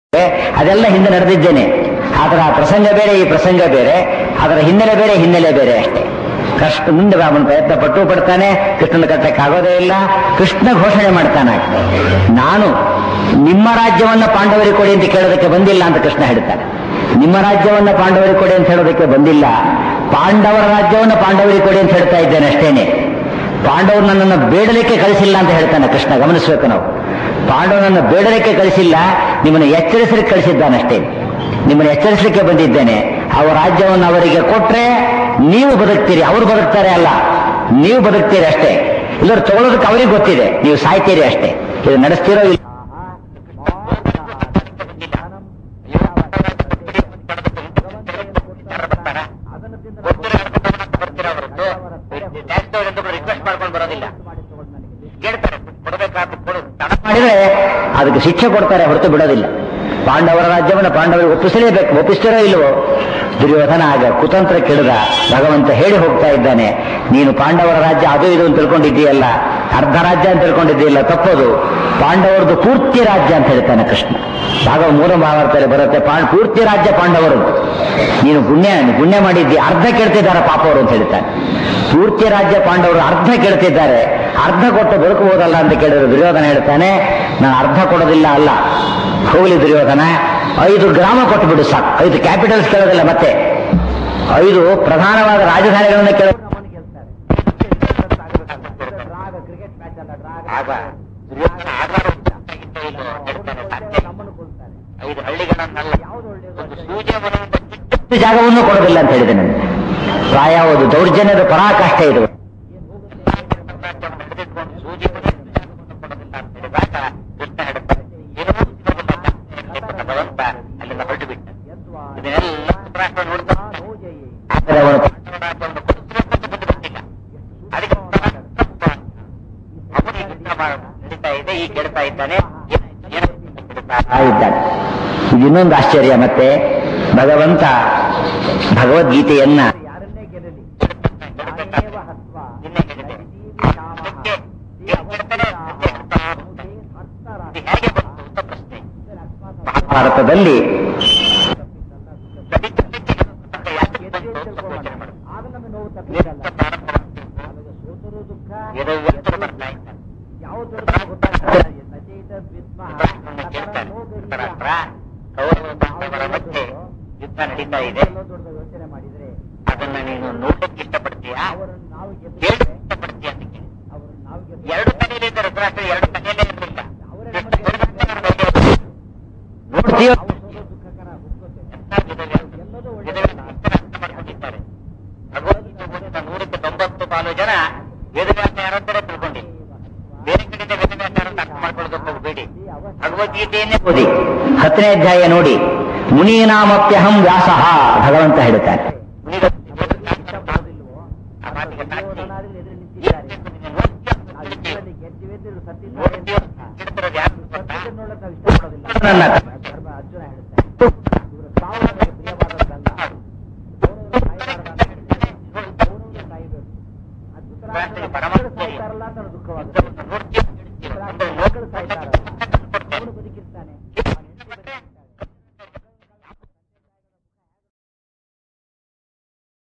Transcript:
ಅದೆಲ್ಲ ಹಿಂದೆ ನಡೆದಿದ್ದೇನೆ. ಅದರ ಪ್ರಸಂಗ ಬೇರೆ, ಈ ಪ್ರಸಂಗ ಬೇರೆ, ಅದರ ಹಿನ್ನೆಲೆ ಬೇರೆ, ಹಿನ್ನೆಲೆ ಬೇರೆ ಅಷ್ಟೇ. ಕೃಷ್ಣ ಮುಂದೆ ಅವನು ಪ್ರಯತ್ನ ಪಡ್ತಾನೆ, ಕೃಷ್ಣನ ಕಟ್ಟಕ್ಕಾಗೋದೇ ಇಲ್ಲ. ಕೃಷ್ಣ ಘೋಷಣೆ ಮಾಡ್ತಾನೆ, ನಾನು ನಿಮ್ಮ ರಾಜ್ಯವನ್ನ ಪಾಂಡವರಿಗೆ ಕೊಡಿ ಅಂತ ಕೇಳೋದಕ್ಕೆ ಬಂದಿಲ್ಲ ಅಂತ ಕೃಷ್ಣ ಹೇಳ್ತಾನೆ. ನಿಮ್ಮ ರಾಜ್ಯವನ್ನ ಪಾಂಡವರಿಗೆ ಕೊಡಿ ಅಂತ ಹೇಳೋದಕ್ಕೆ ಬಂದಿಲ್ಲ, ಪಾಂಡವರ ರಾಜ್ಯವನ್ನ ಪಾಂಡವರಿಗೆ ಕೊಡಿ ಅಂತ ಹೇಳ್ತಾ ಇದ್ದೇನೆ ಅಷ್ಟೇನೆ. ಪಾಂಡವರು ನನ್ನನ್ನು ಬೇಡಲಿಕ್ಕೆ ಕಳಿಸಿಲ್ಲ ಅಂತ ಹೇಳ್ತಾನೆ ಕೃಷ್ಣ. ಗಮನಿಸಬೇಕು ನಾವು, ಪಾಂಡವನನ್ನು ಬೇಡಲಿಕ್ಕೆ ಕಳಿಸಿಲ್ಲ, ನಿಮ್ಮನ್ನು ಎಚ್ಚರಿಸಲಿಕ್ಕೆ ಕಳಿಸಿದ್ದಾನಷ್ಟೇ. ನಿಮ್ಮನ್ನು ಎಚ್ಚರಿಸಲಿಕ್ಕೆ ಬಂದಿದ್ದೇನೆ. ಅವರ ರಾಜ್ಯವನ್ನು ಅವರಿಗೆ ಕೊಟ್ರೆ ನೀವು ಬದುಕ್ತೀರಿ, ಅವರು ಬದುಕ್ತಾರೆ ಅಲ್ಲ, ನೀವು ಬದುಕ್ತೀರಿ ಅಷ್ಟೇ. ಇಲ್ಲರೂ ತಗೊಳ್ಳೋದಕ್ಕೆ ಅವರಿಗೆ ಗೊತ್ತಿದೆ, ನೀವು ಸಾಯ್ತೀರಿ ಅಷ್ಟೇ. ಇದು ನಡೆಸ್ತಿರೋ ಇಲ್ಲ. ಮಾಡಿದ್ರೆ ಅದಕ್ಕೆ ಶಿಕ್ಷೆ ಕೊಡ್ತಾರೆ, ಹೊರತು ಬಿಡೋದಿಲ್ಲ. ಪಾಂಡವರ ರಾಜ್ಯವನ್ನು ಪಾಂಡವರಿಗೆ ಒಪ್ಪಿಸಲೇಬೇಕು. ಒಪ್ಪಿಸ್ತಾರೋ ಇಲ್ಲವೋ? ದುರ್ಯೋಧನ ಆಗ ಕುತಂತ್ರ ಕೆಡದ. ಭಗವಂತ ಹೇಳಿ ಹೋಗ್ತಾ ಇದ್ದಾನೆ, ನೀನು ಪಾಂಡವರ ರಾಜ್ಯ ಅದು ಇದು ಅಂತ ತಿಳ್ಕೊಂಡಿದ್ದೀಯಲ್ಲ, ಅರ್ಧ ರಾಜ್ಯ ಅಂತ ತಿಳ್ಕೊಂಡಿದ್ದೀಯಲ್ಲ, ತಪ್ಪದು. ಪಾಂಡವರದ್ದು ಪೂರ್ತಿ ರಾಜ್ಯ ಅಂತ ಹೇಳ್ತಾನೆ ಕೃಷ್ಣ. ಮೂರ ಮಹಾಭಾರತದಲ್ಲಿ ಬರುತ್ತೆ, ಪೂರ್ತಿ ರಾಜ್ಯ ಪಾಂಡವರದ್ದು. ನೀನು ಪುಣ್ಯ ಮಾಡಿದ್ದಿ, ಅರ್ಧ ಕೆಡ್ತಿದ್ದಾರೆ ಪಾಪ ಅವರು ಅಂತ ಹೇಳ್ತಾನೆ. ಪೂರ್ತಿ ರಾಜ್ಯ ಪಾಂಡವರು ಅರ್ಧ ಕೆಡ್ತಿದ್ದಾರೆ, ಅರ್ಧ ಕೊಟ್ಟು ಬದುಕಬಹುದಲ್ಲ ಅಂತ ಕೇಳಿದ್ರು. ದುರ್ಯೋಧನ ಹೇಳ್ತಾನೆ, ನಾನು ಅರ್ಧ ಕೊಡೋದಿಲ್ಲ, ಅಲ್ಲ ಹೋಗ್ಲಿ ದುರ್ಯೋಧನ, 5 ಗ್ರಾಮ ಕೊಟ್ಟು ಬಿಡು ಸಾಕು. 5 ಕ್ಯಾಪಿಟಲ್ಸ್ ಕೇಳೋದಿಲ್ಲ, ಮತ್ತೆ 5 ಪ್ರಧಾನವಾದ ರಾಜಧಾನಿಗಳನ್ನ ಕೇಳ. ಜಾಗವನ್ನು ಕೊಡೋದಿಲ್ಲ ಅಂತ ಹೇಳಿದೆ ನಾನು. ಪ್ರಾಯವುದು ದೌರ್ಜನ್ಯದ ಪರಾಕಾಷ್ಠೆ ಇದು. ಇದು ಇನ್ನೊಂದು ಆಶ್ಚರ್ಯ. ಮತ್ತೆ ಭಗವಂತ ಭಗವದ್ಗೀತೆಯನ್ನ ಭಾರತದಲ್ಲಿ ಯುದ್ಧ ನಡೀತಾ ಇದೆ. ಅದನ್ನ ನೀನು ನೋಡಕ್ಕೆ ಇಷ್ಟಪಡ್ತೀಯಾ, ಇಷ್ಟಪಡ್ತೀಯ? ಎರಡು ತಲೆಯಲ್ಲಿ ಧೃತರಾಷ್ಟ್ರ, ಎರಡು ತಲೆಯಲ್ಲೇ ಇರಲಿಲ್ಲ. ಮಾಡ್ಕೊಂಡಿದ್ದಾರೆ. ಭಗವದ್ಗೀತೆ ಓದಿದ 190 ಜನ ವೇದವ್ಯಾಸ ಯಾರಂತಾರೆ ತಿಳ್ಕೊಂಡಿ, ಬೇರೆ ಕಡೆಯಿಂದ ವೇದವ್ಯಾಸ ಯಾರಂತ ಅರ್ಥ ಮಾಡ್ಕೊಳ್ಳೋದಕ್ಕೆ ಹೋಗಬೇಡಿ. ಭಗವದ್ಗೀತೆಯನ್ನೇ ಓದಿ. 10ನೇ ಅಧ್ಯಾಯ ನೋಡಿ, ಮುನೀನಾಮಪ್ಯಹಂ ವ್ಯಾಸಃ ಭಗವಂತ ಹೇಳ್ತಾನೆ. ದುಃಖವಾಗುತ್ತೆ.